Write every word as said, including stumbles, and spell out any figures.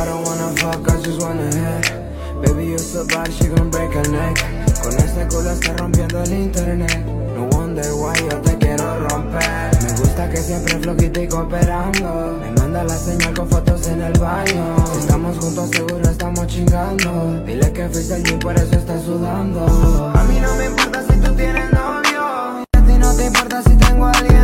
don't wanna fuck, I just wanna hit. Baby, you're so bad, she gon' break her neck. Con ese culo está rompiendo el internet. No wonder why yo te quiero romper. Me gusta que siempre flojita y cooperando. Me manda la señal con fotos en el baño. Si estamos juntos seguro estamos chingando. Dile que fuiste el gym, por eso estás sudando. A mí no me importa si tú tienes novio. A ti no te importa si tengo a alguien.